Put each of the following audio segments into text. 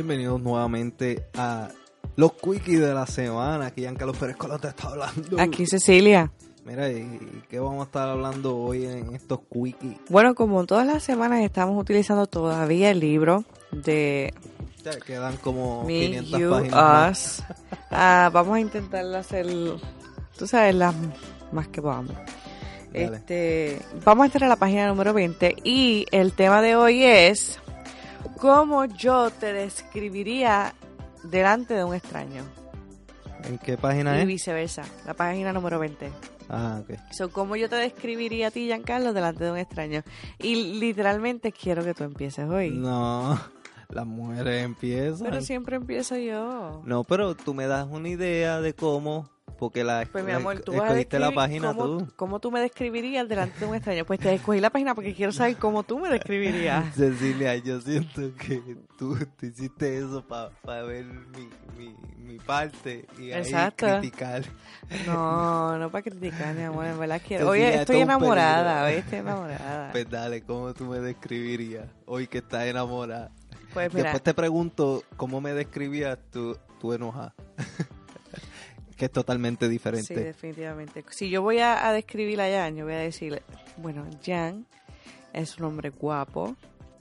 Bienvenidos nuevamente a los quickies de la semana. Aquí Giancarlo Pérez Colón te está hablando. Aquí Cecilia. Mira, ¿y qué vamos a estar hablando hoy en estos quickies? Bueno, como todas las semanas estamos utilizando todavía el libro de Ya quedan como Me, 500 You, páginas. Us. Vamos a intentar hacer, tú sabes, las más que podamos. Dale. Vamos a estar en la página número 20 y el tema de hoy es cómo yo te describiría delante de un extraño. ¿En qué página Y es? viceversa, la página número 20. Ah, ok. ¿Cómo yo te describiría a ti, Giancarlo, delante de un extraño? Y literalmente quiero que tú empieces hoy. No, las mujeres empiezan. Pero siempre empiezo yo. No, pero tú me das una idea de cómo, porque Pues mi amor, tú vas a escogiste la describir página tú. cómo tú me describirías delante de un extraño. Pues te escogí la página porque quiero saber cómo tú me describirías. Cecilia, yo siento que tú hiciste eso para ver mi parte y ahí Exacto. criticar. No para criticar, mi amor, en verdad quiero. Cecilia, Hoy esto estoy es un enamorada, peligro. hoy estoy enamorada. Pues dale, ¿cómo tú me describirías hoy que estás enamorada? Pues mira, Después te pregunto cómo me describías tú enojada. Que es totalmente sí, diferente. definitivamente. Si yo voy a describir a Jan, yo voy a decirle, bueno, Jan es un hombre guapo,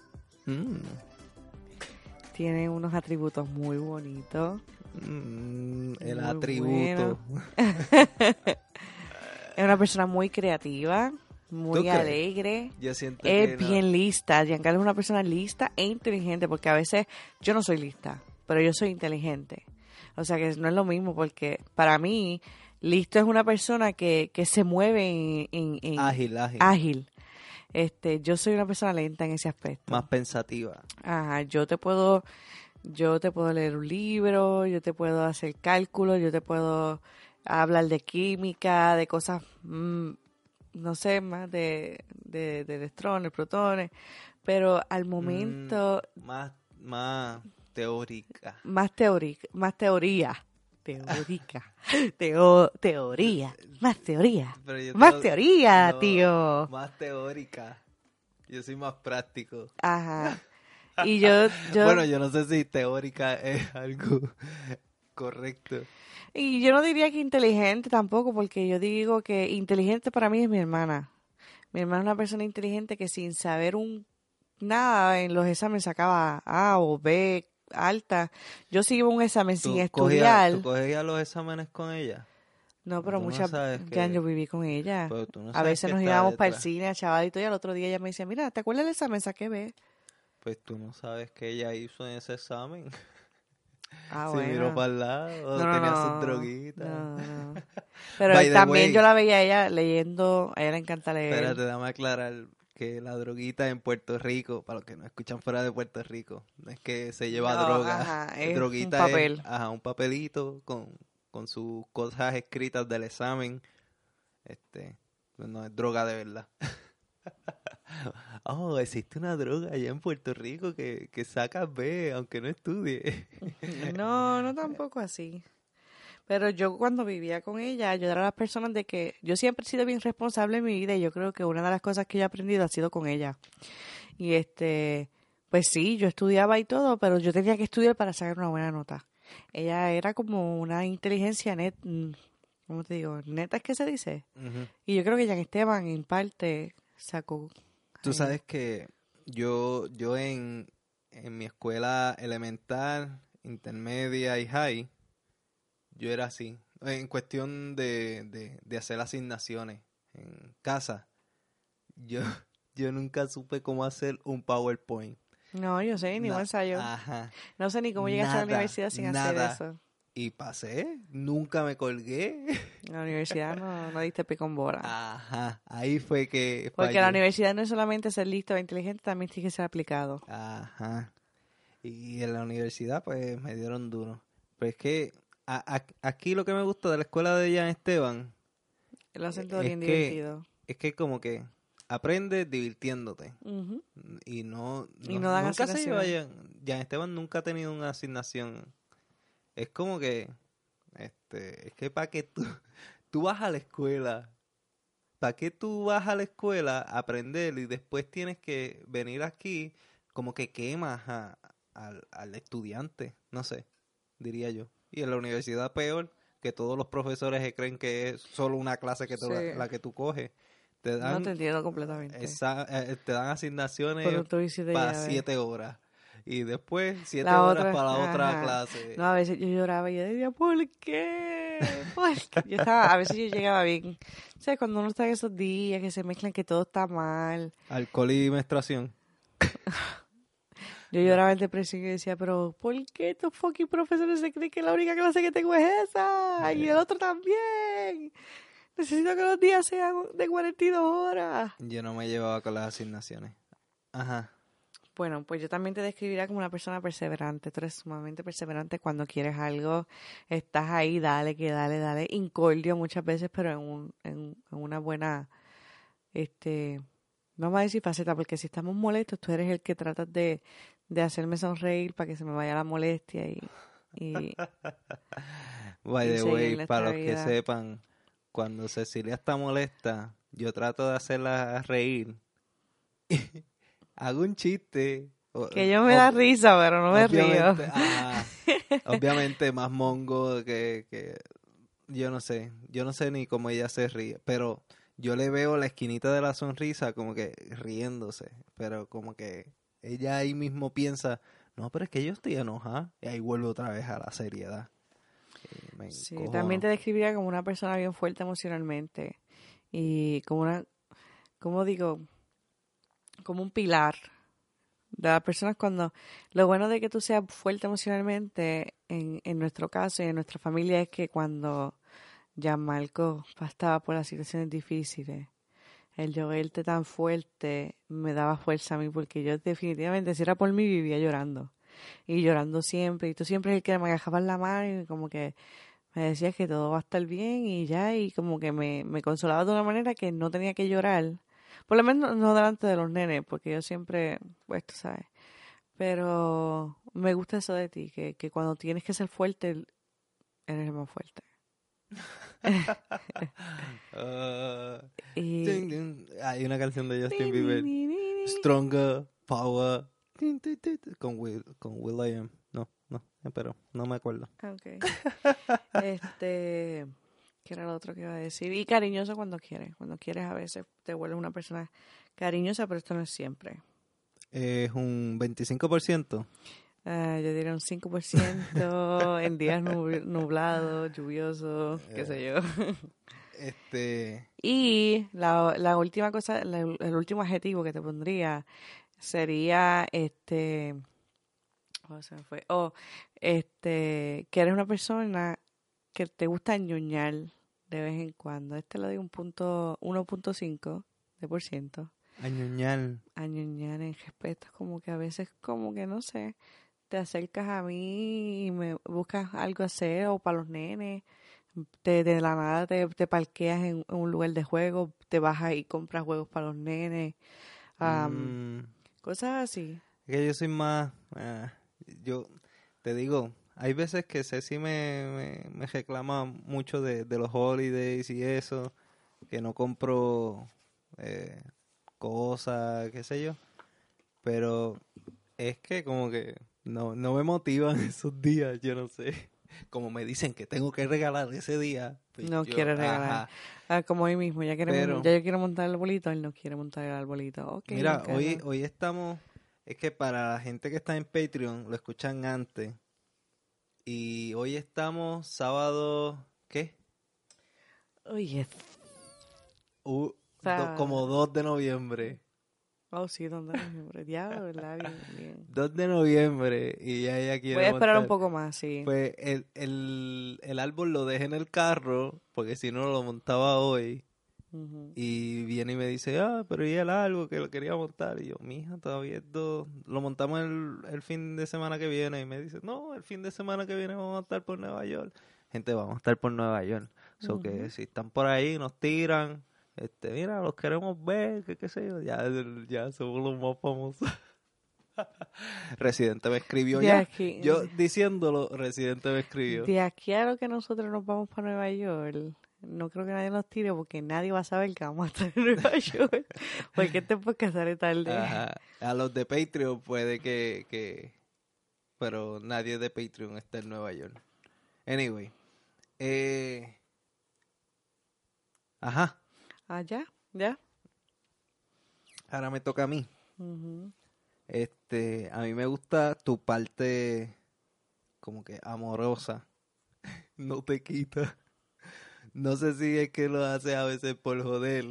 tiene unos atributos muy bonitos. El Muy atributo. Es una persona muy creativa, muy ¿Tú crees? alegre. Yo siento Es que no. bien lista. Giancarlo es una persona lista e inteligente, porque a veces yo no soy lista, pero yo soy inteligente. O sea que no es lo mismo, porque para mí, listo es una persona que se mueve en Ágil. Yo soy una persona lenta en ese aspecto. Más pensativa. Ajá, yo te puedo leer un libro, yo te puedo hacer cálculos, yo te puedo hablar de química, de cosas, no sé, más de electrones, protones, pero al momento Más teórica. más teoría, más teoría. Pero yo Más tengo- teoría, no, tío. Más teórica. Yo soy más práctico. Ajá. Y yo Bueno, yo no sé si teórica es algo correcto. Y yo no diría que inteligente tampoco, porque yo digo que inteligente para mí es mi hermana. Mi hermana es una persona inteligente que sin saber nada en los exámenes sacaba A o B alta. Yo sí iba a un examen sin estudiar. ¿Tú cogías los exámenes con ella? No, pero Tú no muchas sabes ya que- yo viví con ella. Pero tú no A sabes veces que nos está íbamos para el detrás. cine a chavalito y al otro día ella me decía, mira, ¿te acuerdas del examen? Saqué B. Pues tú no sabes que ella hizo en ese examen. Ah, Se miró bueno. para el lado, No, tenía no, sus droguitas. no. Pero By the también way, yo la veía a ella leyendo, a ella le encanta leer. espérate, dame aclarar que la droguita en Puerto Rico, para los que no escuchan fuera de Puerto Rico, no es que se lleva No, droga. ajá, es Droguita un papel. es un papelito con sus cosas escritas del examen. Pues no es droga de verdad. Oh, existe una droga allá en Puerto Rico que sacas B, aunque no estudie. No tampoco así. Pero yo cuando vivía con ella, yo era la persona de que yo siempre he sido bien responsable en mi vida y yo creo que una de las cosas que yo he aprendido ha sido con ella. Y pues sí, yo estudiaba y todo, pero yo tenía que estudiar para sacar una buena nota. Ella era como una inteligencia ¿cómo te digo? Neta es que se dice. Ujú. Y yo creo que Jan Esteban en parte sacó. Tú sabes que yo en mi escuela elemental, intermedia y high, yo era así. En cuestión de hacer asignaciones en casa, yo, yo nunca supe cómo hacer un PowerPoint. No, yo sé, ni un ensayo. Ajá. No sé ni cómo llegaste a la universidad sin hacer nada. eso. Y pasé, nunca me colgué. En la universidad no diste pico en bola. Ajá, ahí fue que Porque fallé. la universidad no es solamente ser listo o inteligente, también tiene que ser aplicado. Ajá. Y en la universidad, pues, me dieron duro. Pero es que aquí lo que me gusta de la escuela de Jan Esteban Lo hacen todo es bien que- divertido. es que como que aprendes divirtiéndote. Ujú. Y no dan nunca se lleva asignaciones. Jan Esteban nunca ha tenido una asignación. Es como que, es que para que tú vas a la escuela, ¿para qué tú vas a la escuela a aprender y después tienes que venir aquí como que quemas a al estudiante, no sé, diría yo. Y en la universidad peor, que todos los profesores se creen que es solo una clase que la que tú coges. Te dan, No te entiendo completamente. te dan asignaciones Pero tú hiciste para ya, 7 horas. Y después 7 la horas otra, para la otra ajá. clase. No, a veces yo lloraba y yo decía, ¿por qué? ¿Por qué? A veces yo llegaba bien. O sea, cuando uno está en esos días que se mezclan que todo está mal. Alcohol y menstruación. Yo lloraba en depresión y decía, pero ¿por qué estos fucking profesores se creen que la única clase que tengo es esa? Y el otro también. Necesito que los días sean de 42 horas. Yo no me llevaba con las asignaciones. Ajá. Bueno, pues yo también te describiría como una persona perseverante. Tú eres sumamente perseverante cuando quieres algo. Estás ahí, dale, que dale, dale. Incordio muchas veces, pero en una buena, no vamos a decir faceta, porque si estamos molestos, tú eres el que tratas de hacerme sonreír para que se me vaya la molestia y By y the seguir way, en para nuestra los que vida. sepan, cuando Cecilia está molesta, yo trato de hacerla reír. Hago un chiste. Que yo me da risa, pero no me río. Obviamente, obviamente más mongo que yo no sé ni cómo ella se ríe, pero yo le veo la esquinita de la sonrisa como que riéndose, pero como que ella ahí mismo piensa, no, pero es que yo estoy enojada, y ahí vuelve otra vez a la seriedad. Y me Sí, encojono. también te describiría como una persona bien fuerte emocionalmente y como como digo, como un pilar de las personas cuando lo bueno de que tú seas fuerte emocionalmente en nuestro caso y en nuestra familia es que cuando Gianmarco pasaba por las situaciones difíciles, el yo verte tan fuerte me daba fuerza a mí porque yo definitivamente si era por mí vivía llorando y llorando siempre y tú siempre eres el que me agarrabas la mano y como que me decías que todo va a estar bien y ya y como que me consolaba de una manera que no tenía que llorar. Por lo menos no delante de los nenes, porque yo siempre, pues tú sabes. Pero me gusta eso de ti, que cuando tienes que ser fuerte, eres el más fuerte. Ah, Y... ding, ding. Hay una canción de Justin Bieber, Stronger, Power, con Will.i.am. No, pero no me acuerdo. Okay. ¿Qué era lo otro que iba a decir? Y cariñoso cuando quieres. Cuando quieres a veces te vuelves una persona cariñosa, pero esto no es siempre. Es un 25%. Yo diría un 5% en días nublados, lluviosos, qué sé yo. Y la última cosa, el último adjetivo que te pondría sería, oh, se me fue. Que eres una persona que te gusta ñoñar de vez en cuando. Lo digo 1.5 de por ciento. Añoñal. A ñoñar en respeto, como que a veces como que no sé, te acercas a mí y me buscas algo hacer o para los nenes. De la nada te parqueas en un lugar de juego, te vas ahí y compras juegos para los nenes, cosas así. Es que yo soy más... yo te digo, hay veces que Ceci me reclama mucho de los holidays y eso, que no compro cosas, qué sé yo. Pero es que como que no me motivan esos días, yo no sé. Como me dicen que tengo que regalar ese día, pues No yo, quiere regalar. Como hoy mismo, Pero, ya yo quiero montar el arbolito, él no quiere montar el arbolito. Ok, mira, ok. hoy estamos, es que para la gente que está en Patreon lo escuchan antes. Y hoy estamos sábado, ¿qué? Oye, Como 2 de noviembre. oh, sí, ¿dónde es mi diablo, verdad? Bien, bien. 2 de noviembre y ya ella Voy quiere a esperar un montar. poco más, sí. Pues el árbol lo dejé en el carro, porque si no lo montaba hoy. Ujú. Y viene y me dice, pero ¿y el árbol que lo quería montar? Y yo, mija, todavía es 2. Lo montamos el fin de semana que viene. Y me dice, no, el fin de semana que viene vamos a estar por Nueva York. Gente, vamos a estar por Nueva York. So que si están por ahí, nos tiran. Mira, los queremos ver, qué sé yo. Ya somos los más famosos. Residente me escribió De ya. aquí, Yo diciéndolo, Residente me escribió. de aquí a lo que nosotros nos vamos para Nueva York, no creo que nadie nos tire porque nadie va a saber que vamos a estar en Nueva York. Porque este podcast sale tarde. Ajá. A los de Patreon puede que pero nadie de Patreon está en Nueva York. Anyway. Ajá. Ah, ya, ya. Ahora me toca a mí. Ujú. A mí me gusta tu parte como que amorosa. No te quita. No sé si es que lo haces a veces por joder,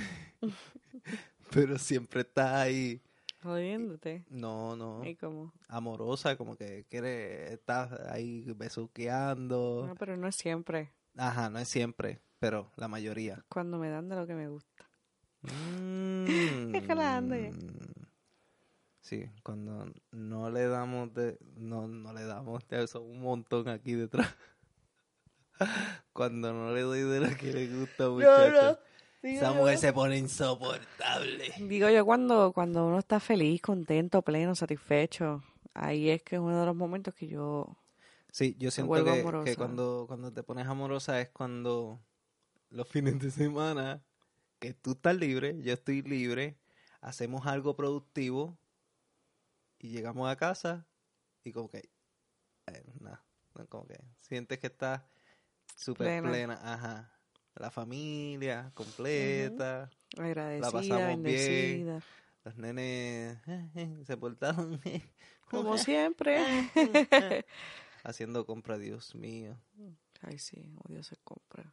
pero siempre estás ahí. Jodiéndote. No, no. ¿Y cómo? Amorosa, como que estás ahí besuqueando. No, pero no es siempre. Ajá, no es siempre, pero la mayoría. Cuando me dan de lo que me gusta. Mm. Es jalando ya. Sí, cuando no le damos no le damos de eso un montón aquí detrás. Cuando no le doy de lo que le gusta, muchachos. Esa mujer se pone insoportable. Digo yo cuando uno está feliz, contento, pleno, satisfecho, ahí es que es uno de los momentos que yo Sí, yo me siento vuelvo que amorosa. cuando te pones amorosa es cuando los fines de semana, que tú estás libre, yo estoy libre, hacemos algo productivo y llegamos a casa y como que, nada, como que sientes que estás súper Plena. plena, ajá. La familia Ujú. completa, la Agradecida, pasamos bien, bendecida. los nenes se portaron Como siempre. haciendo compra, Dios mío. Ay, sí, odio hacer compras.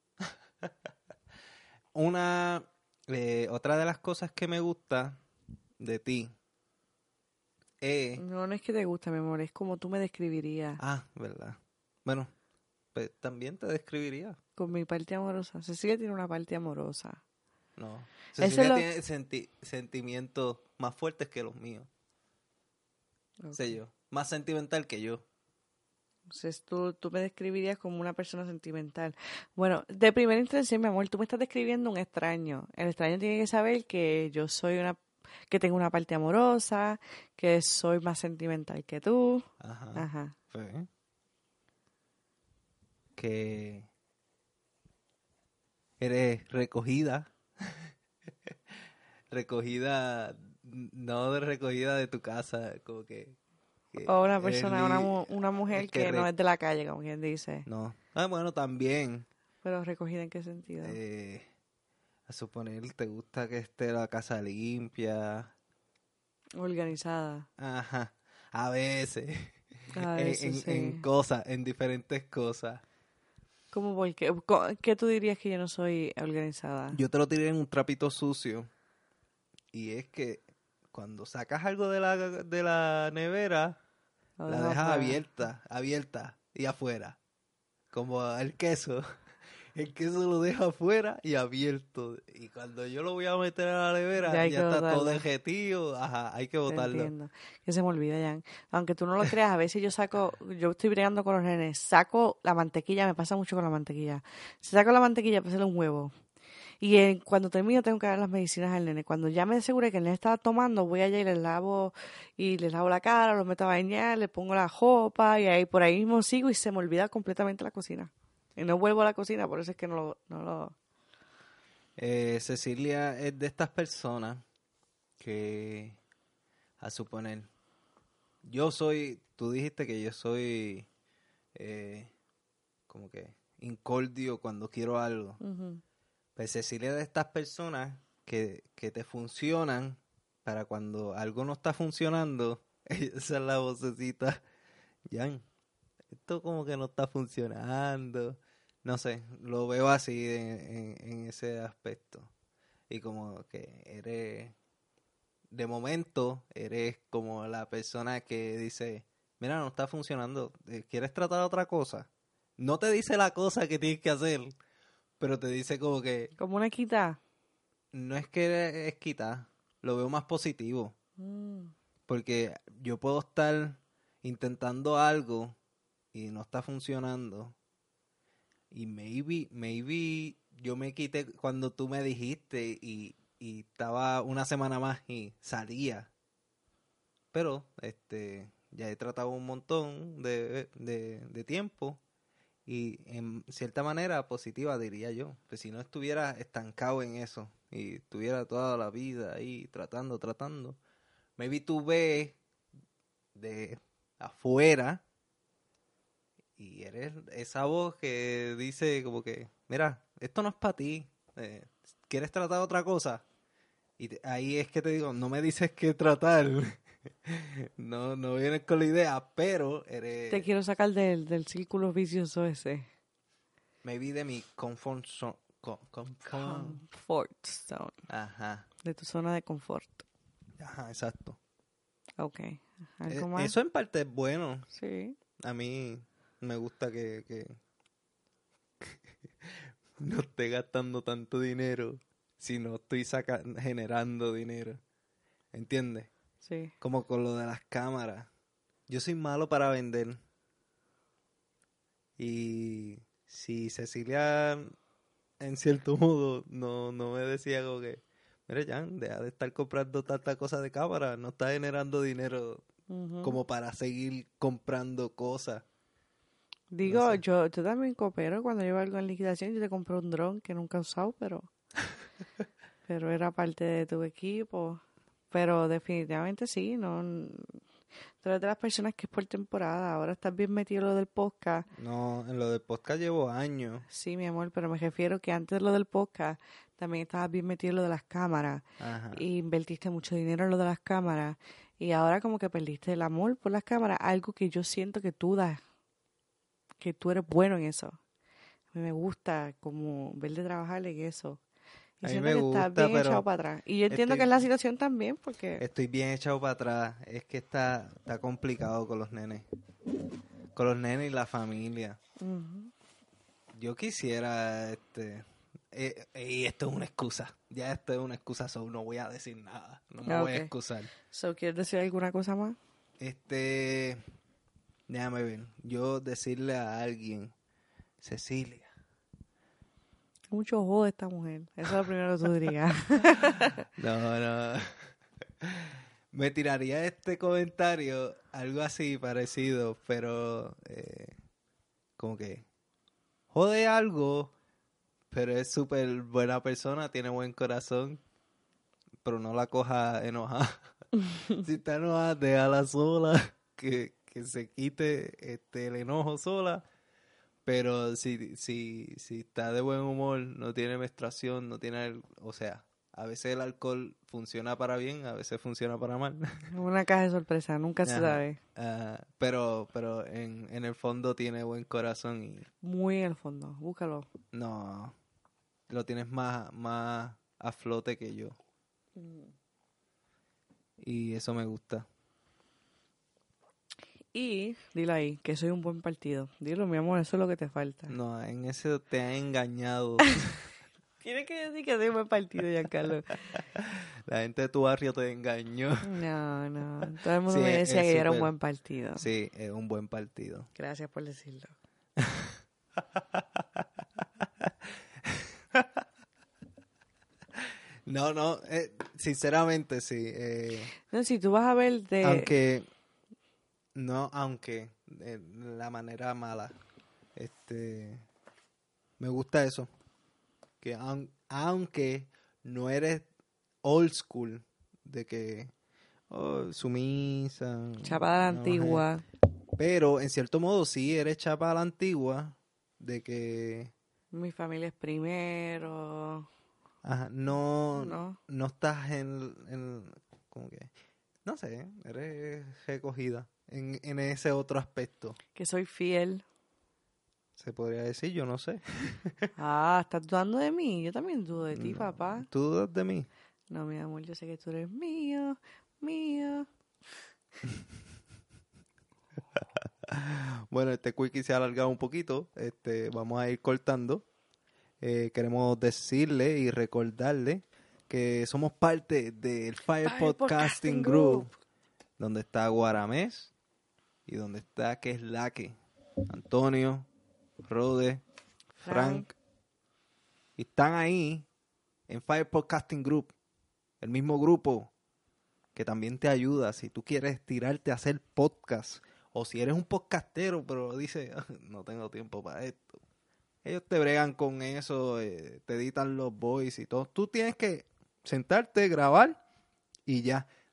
Otra de las cosas que me gusta de ti es, No, no es que te gusta, mi amor, es como tú me describirías verdad. Bueno, pues también te describiría. con mi parte amorosa. Cecilia tiene una parte amorosa. No, Eso es Cecilia lo... tiene sentimientos más fuertes que los míos, sé Ok. yo, más sentimental que yo. Entonces tú me describirías como una persona sentimental. Bueno, de primera instancia, mi amor, tú me estás describiendo un extraño. El extraño tiene que saber que yo soy que tengo una parte amorosa, que soy más sentimental que tú. Ajá. Ajá. Fue que eres recogida, recogida, no de recogida de tu casa, como que O una eres persona, una mujer que que no es de la calle, como quien dice. no. Ah, bueno, también, Pero recogida en qué sentido. eh, a suponer, te gusta que esté la casa limpia, Organizada. ajá, a veces, A veces en sí. cosas, en diferentes cosas. ¿Cómo por qué? ¿Qué tú dirías que yo no soy organizada? Yo te lo tiré en un trapito sucio, y es que cuando sacas algo de la nevera, Lo la dejo dejas afuera. abierta y afuera. Como el queso. El queso lo deja afuera y abierto. Y cuando yo lo voy a meter a la Ya nevera, hay ya que está todo botarla. derretido. Ajá, hay que Te botarlo. entiendo. Que se me olvida, Jan. Aunque tú no lo creas, a veces yo estoy bregando con los nenes, saco la mantequilla, me pasa mucho con la mantequilla. Si saco la mantequilla para hacerle un huevo. Y cuando termino tengo que dar las medicinas al nene. Cuando ya me asegure que el nene está tomando, voy allá y le lavo la cara, lo meto a bañar, le pongo la ropa y ahí por ahí mismo sigo y se me olvida completamente la cocina. Y no vuelvo a la cocina, por eso es que no lo... Cecilia es de estas personas que, a suponer, tú dijiste que yo soy eh, como que incordio cuando quiero algo. Ujú. Pues Cecilia es de estas personas que te funcionan para cuando algo no está funcionando. Esa es la vocecita. Jan, esto como que no está funcionando. No sé, lo veo así en ese aspecto. Y como que de momento, eres como la persona que dice, mira, no está funcionando, ¿quieres tratar otra cosa? No te dice la cosa que tienes que hacer, pero te dice como que, Como una quita. no es que es quitar, lo veo más positivo. Mm. Porque yo puedo estar intentando algo y no está funcionando. Y maybe yo me quité cuando tú me dijiste y estaba una semana más y salía. Pero ya he tratado un montón de tiempo y en cierta manera positiva diría yo. Pues si no estuviera estancado en eso y estuviera toda la vida ahí tratando. Maybe tú ves de afuera y eres esa voz que dice como que, mira, esto no es para ti, ¿quieres tratar otra cosa? Y ahí es que te digo, no me dices qué tratar, no vienes con la idea, pero Te eres quiero sacar del círculo vicioso ese. maybe de mi comfort zone. Comfort zone. Ajá, De tu zona de confort. ajá, exacto. Ok. ¿Algo más? Eso en parte es bueno. Sí. A mí me gusta que no esté gastando tanto dinero si no estoy generando dinero. ¿Entiendes? Sí. Como con lo de las cámaras. Yo soy malo para vender. Y si Cecilia, en cierto modo, no me decía como que, mira, Jan, deja de estar comprando tanta cosa de cámara, no está generando dinero Ujú. como para seguir comprando cosas. Digo, No sé. yo también coopero cuando llevo algo en liquidación. Yo te compré un dron que nunca he usado, pero era parte de tu equipo. Pero definitivamente sí, no. Tú eres de las personas que es por temporada. Ahora estás bien metido en lo del podcast. No, en lo del podcast llevo años. Sí, mi amor, pero me refiero que antes de lo del podcast también estabas bien metido en lo de las cámaras. Ajá. Y invertiste mucho dinero en lo de las cámaras. Y ahora como que perdiste el amor por las cámaras. Algo que yo siento que tú das. Que tú eres bueno en eso. A mí me gusta como verte trabajar en eso. Y A mí siento me que estás gusta, bien echado pero para atrás. Y yo entiendo que es la situación también, porque... estoy bien echado para atrás. Es que está complicado con los nenes. Con los nenes y la familia. Ujú. Yo quisiera, y esto es una excusa. Ya esto es una excusa, no voy a decir nada. No me voy a Ok. excusar. So, ¿quieres decir alguna cosa más? Déjame ver. Yo decirle a alguien, Cecilia. Mucho ojo de esta mujer. Eso es lo primero que tú dirías. No. Me tiraría este comentario, algo así parecido, pero como que jode algo, pero es súper buena persona, tiene buen corazón, pero no la coja enojada. Si está enojada, déjala sola, que se quite el enojo sola. Pero si está de buen humor, no tiene menstruación, no tiene, o sea, a veces el alcohol funciona para bien, a veces funciona para mal. Una caja de sorpresa, nunca se Ajá. sabe. Pero en el fondo tiene buen corazón y Muy en el fondo, búscalo. no, lo tienes más a flote que yo. Y eso me gusta. Y dilo ahí, que soy un buen partido. Dilo, mi amor, eso es lo que te falta. No, en eso te ha engañado. Tienes que decir que soy un buen partido, Giancarlo. La gente de tu barrio te engañó. No. Todo el mundo Sí, me decía que yo era un súper. buen partido. Sí, es un buen partido. Gracias por decirlo. No, sinceramente sí. No, si tú vas a ver de... Aunque, de la manera mala, me gusta eso. Que aunque no eres old school, de que, sumisa. Chapada no, antigua. pero en cierto modo sí eres chapa a la antigua, de que Mi familia es primero. ajá, No. no estás como que, no sé, eres recogida en ese otro aspecto. Que soy fiel. Se podría decir, yo no sé. Ah, ¿estás dudando de mí? Yo también dudo de ti, No. papá. ¿Tú dudas de mí? No, mi amor, yo sé que tú eres mío. Bueno, este quickie se ha alargado un poquito. Vamos a ir cortando. Queremos decirle y recordarle que somos parte del Fire Podcasting Group, donde está Guaramés y donde está que es la que Antonio, Rode, Frank. Y están ahí en Fire Podcasting Group, el mismo grupo que también te ayuda si tú quieres tirarte a hacer podcast o si eres un podcastero pero dices, no tengo tiempo para esto. Ellos te bregan con eso, te editan los voice y todo. Tú tienes que sentarte, grabar y ya.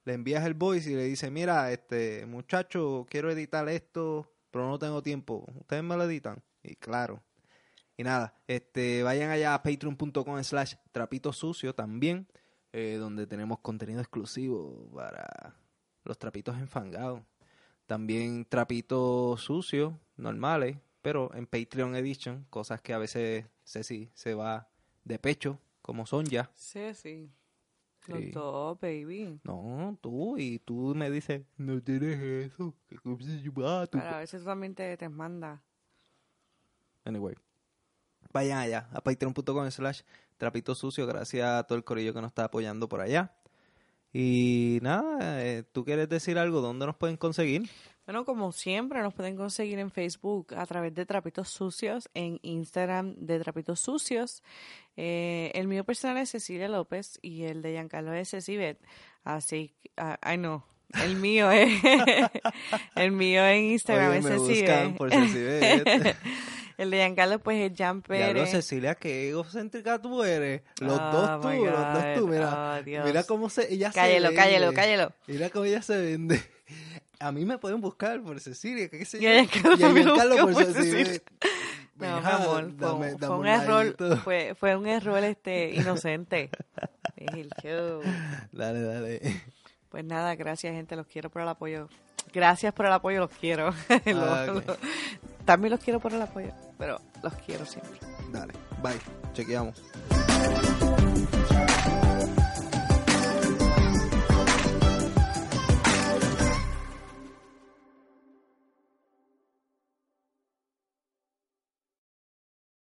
le envías el voice y le dices, mira, muchacho, quiero editar esto, pero no tengo tiempo. ¿Ustedes me lo editan? Y claro. Y nada, vayan allá a patreon.com/trapitosucio también, donde tenemos contenido exclusivo para los trapitos enfangados. También trapitos sucios, normales, pero en Patreon Edition, cosas que a veces Ceci se va de pecho, como son ya. Sí. Los dos, baby. No, y tú me dices, no tienes eso. Pero a veces tú también te manda. Anyway. Vayan allá a patreon.com/trapitosucio. Gracias a todo el corillo que nos está apoyando por allá. Y nada, ¿tú quieres decir algo? ¿Dónde nos pueden conseguir? Bueno, como siempre, nos pueden conseguir en Facebook a través de Trapitos Sucios, en Instagram de Trapitos Sucios. El mío personal es Cecilia López y el de Giancarlo es Cecibet. Así que, no. El mío es el mío en Instagram. Oye, es me Cecibet. buscan por Cecibet. El de Giancarlo pues es Jan Pérez. Diablo, Cecilia, qué egocéntrica tú eres. Los Oh, dos my God. Mira, Dios. mira cómo ella Cállelo, se vende. cállelo. Mira cómo ella se vende. A mí me pueden buscar por Cecilia, qué sé yo. Y a Giancarlo por por Cecilia. No, mi amor, fue un error, fue un error inocente. Es el show. Dale. Pues nada, gracias gente, los quiero por el apoyo. Gracias por el apoyo, los quiero. Okay. También los quiero por el apoyo, pero los quiero siempre. Dale, bye, chequeamos.